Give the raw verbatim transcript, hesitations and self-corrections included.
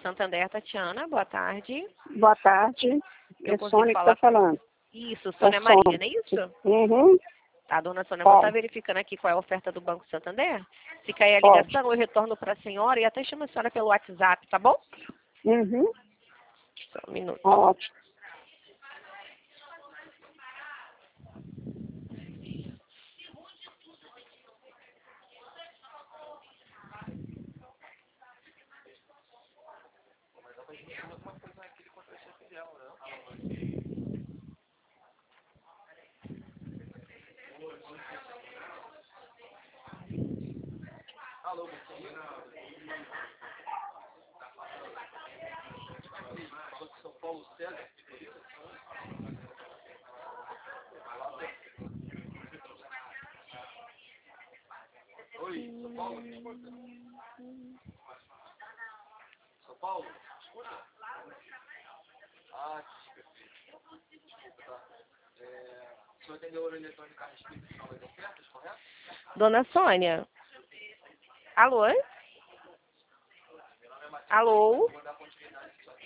Santander, Tatiana, boa tarde. Boa tarde. Eu É consigo Sônia que falar- está falando. Isso, Sônia É Maria, Sônia. não é isso? Uhum. Tá, dona Sônia, eu Pode. vou estar verificando aqui qual é a oferta do Banco Santander. Se cair a Pode. ligação, eu retorno para a senhora e até chamo a senhora pelo WhatsApp, tá bom? Uhum. Só um minuto. Ótimo. Oi, São Paulo, me escuta? São Paulo, escuta? Ah, perfeito. Desculpa, tá? É, o senhor atendeu a hora eletrônica a respeito de novas ofertas, correto? Dona Sônia. Alô? Meu nome é Matheus. Alô? Vou dar continuidade.